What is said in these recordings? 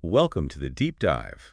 Welcome to the Deep Dive.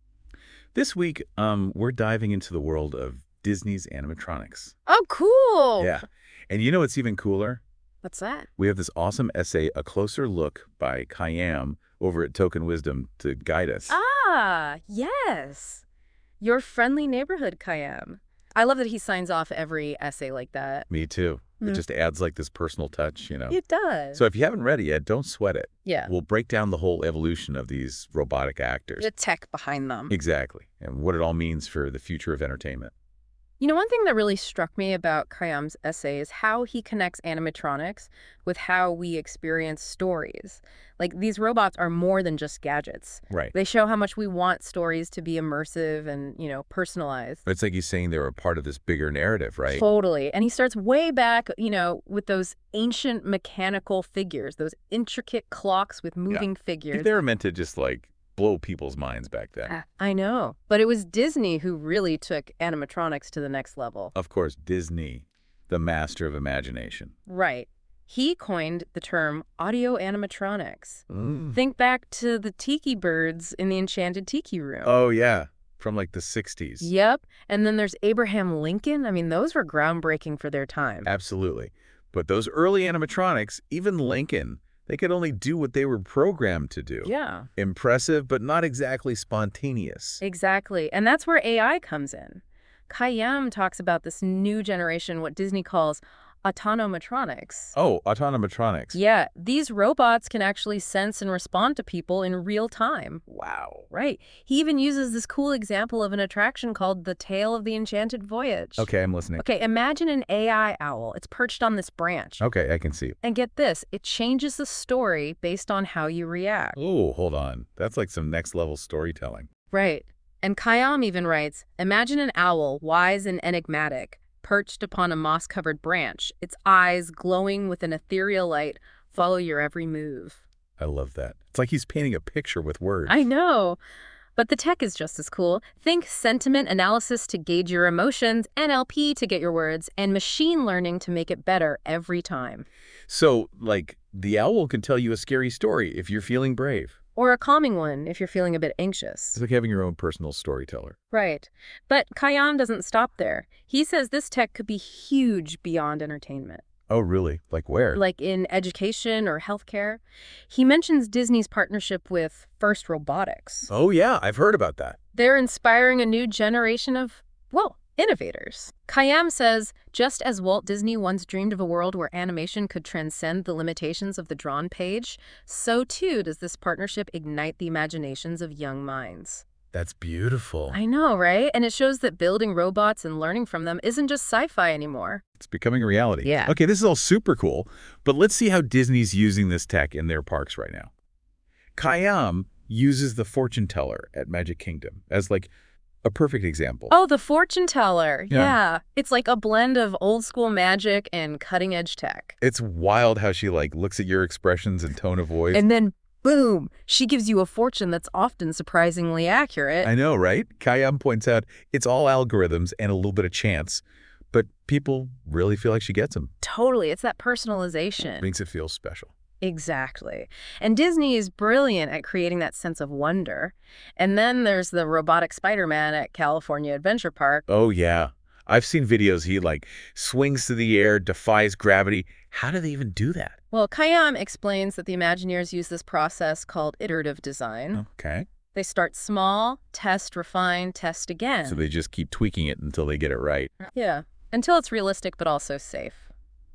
This week, we're diving into the world of Disney's animatronics. Oh, cool. Yeah. And you know what's even cooler? What's that? We have this awesome essay, A Closer Look by Khayyam over at Token Wisdom to guide us. Ah, yes. Your friendly neighborhood, Khayyam. I love that he signs off every essay like that. Me too. It just adds like this personal touch, It does. So if you haven't read it yet, don't sweat it. Yeah. We'll break down the whole evolution of these robotic actors. The tech behind them. Exactly. And what it all means for the future of entertainment. One thing that really struck me about Khayyam's essay is how he connects animatronics with how we experience stories. Like, these robots are more than just gadgets. Right. They show how much we want stories to be immersive and, personalized. It's like he's saying they were a part of this bigger narrative, right? Totally. And he starts way back, with those ancient mechanical figures, those intricate clocks with moving figures. They were meant to just, blow people's minds back then. I know. But it was Disney who really took animatronics to the next level. Of course, Disney, the master of imagination. Right. He coined the term audio animatronics. Think back to the tiki birds in the Enchanted Tiki Room. Oh, yeah. From, the 60s. Yep. And then there's Abraham Lincoln. I mean, those were groundbreaking for their time. Absolutely. But those early animatronics, even Lincoln, they could only do what they were programmed to do. Yeah. Impressive, but not exactly spontaneous. Exactly. And that's where AI comes in. Khayyam talks about this new generation, what Disney calls autonomatronics. Oh, autonomatronics. Yeah, these robots can actually sense and respond to people in real time. Wow. Right. He even uses this cool example of an attraction called the Tale of the Enchanted Voyage. Okay, I'm listening. Okay, imagine an AI owl. It's perched on this branch. Okay, I can see. And get this, it changes the story based on how you react. Oh, hold on. That's like some next-level storytelling. Right. And Khayyam even writes, imagine an owl, wise and enigmatic, perched upon a moss-covered branch, its eyes glowing with an ethereal light, follow your every move. I love that. It's like he's painting a picture with words. I know. But the tech is just as cool. Think sentiment analysis to gauge your emotions, NLP to get your words, and machine learning to make it better every time. So, the owl can tell you a scary story if you're feeling brave. Or a calming one if you're feeling a bit anxious. It's like having your own personal storyteller. Right. But Khayyam doesn't stop there. He says this tech could be huge beyond entertainment. Oh, really? Like where? Like in education or healthcare. He mentions Disney's partnership with First Robotics. Oh, yeah. I've heard about that. They're inspiring a new generation of, innovators. Khayyam says, just as Walt Disney once dreamed of a world where animation could transcend the limitations of the drawn page, so too does this partnership ignite the imaginations of young minds. That's beautiful. I know, right? And it shows that building robots and learning from them isn't just sci-fi anymore. It's becoming a reality. Yeah. Okay, this is all super cool, but let's see how Disney's using this tech in their parks right now. Khayyam uses the fortune teller at Magic Kingdom as a perfect example. Oh, the fortune teller. Yeah. Yeah. It's like a blend of old school magic and cutting edge tech. It's wild how she looks at your expressions and tone of voice. And then, boom, she gives you a fortune that's often surprisingly accurate. I know, right? Khayyam points out it's all algorithms and a little bit of chance, but people really feel like she gets them. Totally. It's that personalization. Makes it feel special. Exactly. And Disney is brilliant at creating that sense of wonder. And then there's the robotic Spider-Man at California Adventure Park. Oh, yeah. I've seen videos he swings through the air, defies gravity. How do they even do that? Well, Khayyam explains that the Imagineers use this process called iterative design. Okay. They start small, test, refine, test again. So they just keep tweaking it until they get it right. Yeah, until it's realistic but also safe.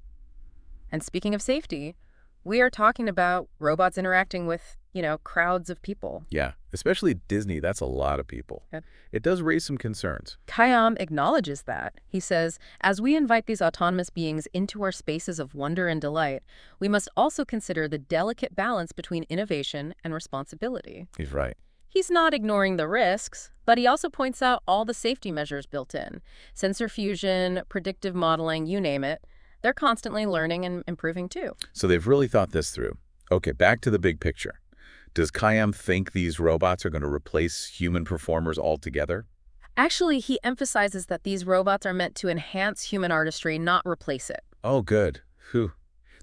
And speaking of safety, we are talking about robots interacting with, crowds of people. Yeah, especially Disney, that's a lot of people. Yeah. It does raise some concerns. Khayyam acknowledges that. He says, as we invite these autonomous beings into our spaces of wonder and delight, we must also consider the delicate balance between innovation and responsibility. He's right. He's not ignoring the risks, but he also points out all the safety measures built in. Sensor fusion, predictive modeling, you name it. They're constantly learning and improving too. So they've really thought this through. Okay, back to the big picture. Does Khayyam think these robots are going to replace human performers altogether? Actually, he emphasizes that these robots are meant to enhance human artistry, not replace it. Oh, good. Whew.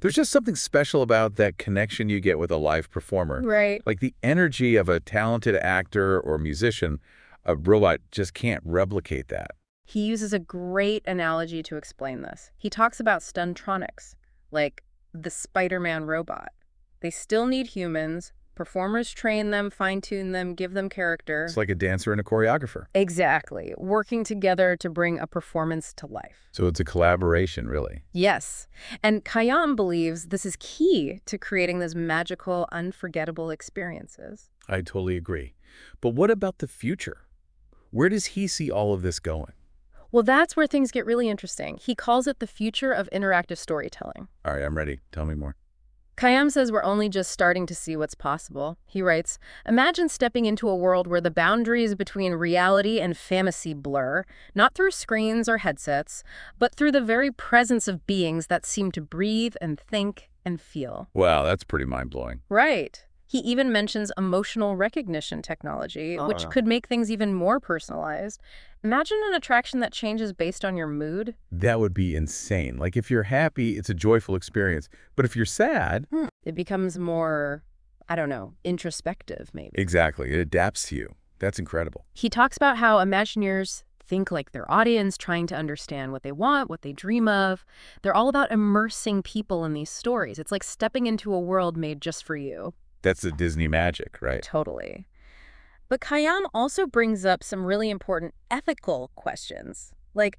There's just something special about that connection you get with a live performer. Right. Like the energy of a talented actor or musician, a robot just can't replicate that. He uses a great analogy to explain this. He talks about stuntronics, like the Spider-Man robot. They still need humans. Performers train them, fine-tune them, give them character. It's like a dancer and a choreographer. Exactly. Working together to bring a performance to life. So it's a collaboration, really. Yes. And Khayyam believes this is key to creating those magical, unforgettable experiences. I totally agree. But what about the future? Where does he see all of this going? Well, that's where things get really interesting. He calls it the future of interactive storytelling. All right, I'm ready. Tell me more. Khayyam says we're only just starting to see what's possible. He writes, imagine stepping into a world where the boundaries between reality and fantasy blur, not through screens or headsets, but through the very presence of beings that seem to breathe and think and feel. Wow, that's pretty mind-blowing. Right. He even mentions emotional recognition technology, which could make things even more personalized. Imagine an attraction that changes based on your mood. That would be insane. Like if you're happy, it's a joyful experience. But if you're sad... It becomes more, I don't know, introspective maybe. Exactly. It adapts to you. That's incredible. He talks about how Imagineers think like their audience, trying to understand what they want, what they dream of. They're all about immersing people in these stories. It's like stepping into a world made just for you. That's the Disney magic, right? Totally. But Khayyam also brings up some really important ethical questions, like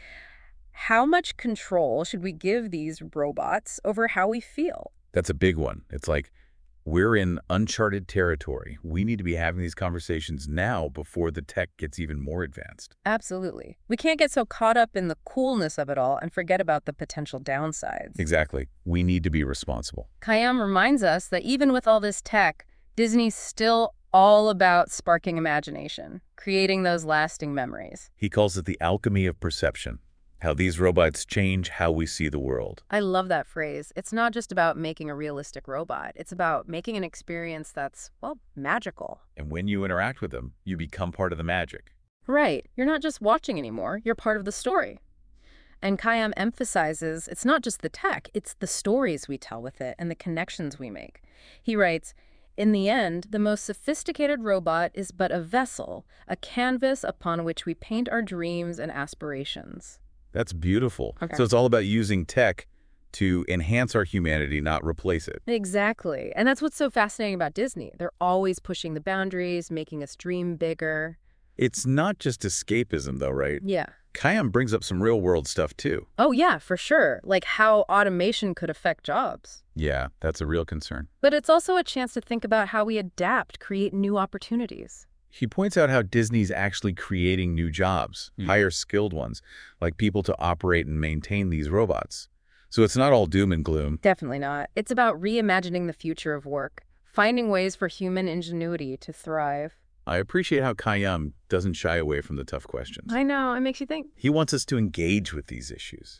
how much control should we give these robots over how we feel? That's a big one. It's like, we're in uncharted territory. We need to be having these conversations now before the tech gets even more advanced. Absolutely. We can't get so caught up in the coolness of it all and forget about the potential downsides. Exactly. We need to be responsible. Khayyam reminds us that even with all this tech, Disney's still all about sparking imagination, creating those lasting memories. He calls it the alchemy of perception, how these robots change how we see the world. I love that phrase. It's not just about making a realistic robot. It's about making an experience that's, well, magical. And when you interact with them, you become part of the magic. Right. You're not just watching anymore. You're part of the story. And Khayyam emphasizes it's not just the tech, it's the stories we tell with it and the connections we make. He writes, in the end, the most sophisticated robot is but a vessel, a canvas upon which we paint our dreams and aspirations. That's beautiful. Okay. So it's all about using tech to enhance our humanity, not replace it. Exactly. And that's what's so fascinating about Disney. They're always pushing the boundaries, making us dream bigger. It's not just escapism, though, right? Yeah. Khayyam brings up some real-world stuff, too. Oh, yeah, for sure. Like how automation could affect jobs. Yeah, that's a real concern. But it's also a chance to think about how we adapt, create new opportunities. He points out how Disney's actually creating new jobs, higher skilled ones, like people to operate and maintain these robots. So it's not all doom and gloom. Definitely not. It's about reimagining the future of work, finding ways for human ingenuity to thrive. I appreciate how Khayyam doesn't shy away from the tough questions. I know, it makes you think. He wants us to engage with these issues,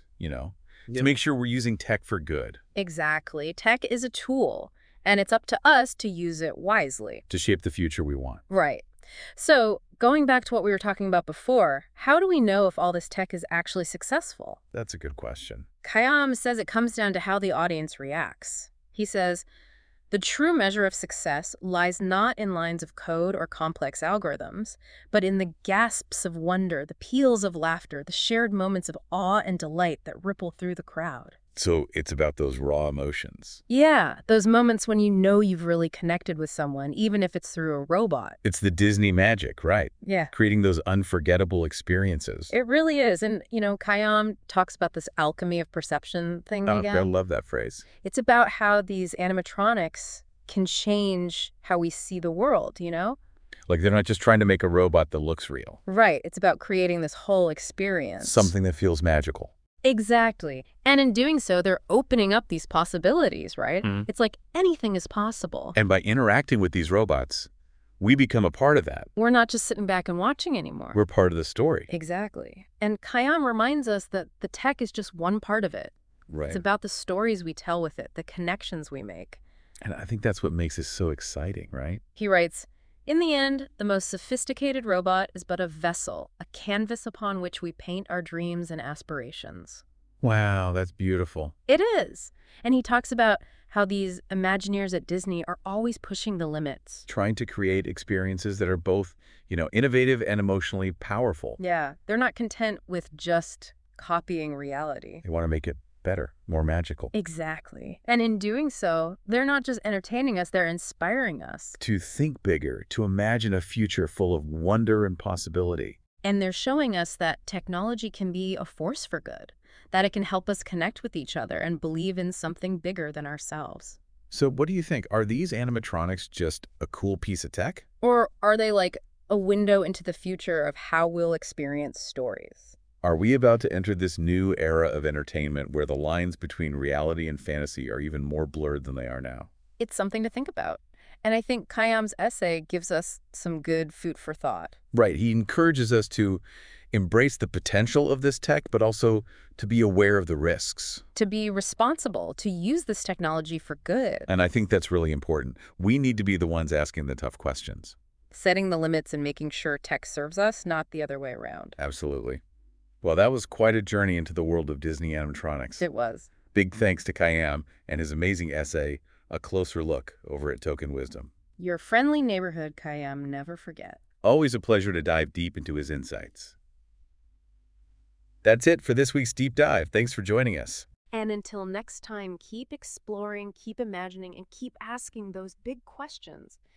to make sure we're using tech for good. Exactly. Tech is a tool, and it's up to us to use it wisely. To shape the future we want. Right. So, going back to what we were talking about before, how do we know if all this tech is actually successful? That's a good question. Khayyam says it comes down to how the audience reacts. He says, the true measure of success lies not in lines of code or complex algorithms, but in the gasps of wonder, the peals of laughter, the shared moments of awe and delight that ripple through the crowd. So it's about those raw emotions. Yeah, those moments when you know you've really connected with someone, even if it's through a robot. It's the Disney magic, right? Yeah. Creating those unforgettable experiences. It really is. And, Khayyam talks about this alchemy of perception thing again. I love that phrase. It's about how these animatronics can change how we see the world, Like they're not just trying to make a robot that looks real. Right. It's about creating this whole experience. Something that feels magical. Exactly. And in doing so, they're opening up these possibilities, right? It's like anything is possible. And by interacting with these robots, we become a part of that. We're not just sitting back and watching anymore. We're part of the story. Exactly. And Khayyam reminds us that the tech is just one part of it. Right. It's about the stories we tell with it, the connections we make. And I think that's what makes it so exciting, right? He writes, in the end, the most sophisticated robot is but a vessel, a canvas upon which we paint our dreams and aspirations. Wow, that's beautiful. It is. And he talks about how these Imagineers at Disney are always pushing the limits. Trying to create experiences that are both, innovative and emotionally powerful. Yeah, they're not content with just copying reality. They want to make it better, more magical. Exactly. And in doing so, they're not just entertaining us, they're inspiring us. To think bigger, to imagine a future full of wonder and possibility. And they're showing us that technology can be a force for good, that it can help us connect with each other and believe in something bigger than ourselves. So what do you think? Are these animatronics just a cool piece of tech? Or are they like a window into the future of how we'll experience stories? Are we about to enter this new era of entertainment where the lines between reality and fantasy are even more blurred than they are now? It's something to think about. And I think Khayyam's essay gives us some good food for thought. Right. He encourages us to embrace the potential of this tech, but also to be aware of the risks. To be responsible, to use this technology for good, And I think that's really important. We need to be the ones asking the tough questions. setting the limits and making sure tech serves us, not the other way around. Absolutely. Well, that was quite a journey into the world of Disney animatronics. It was. Big thanks to Khayyam and his amazing essay, A Closer Look, over at Token Wisdom. Your friendly neighborhood, Khayyam, never forget. Always a pleasure to dive deep into his insights. That's it for this week's Deep Dive. Thanks for joining us. And until next time, keep exploring, keep imagining, and keep asking those big questions.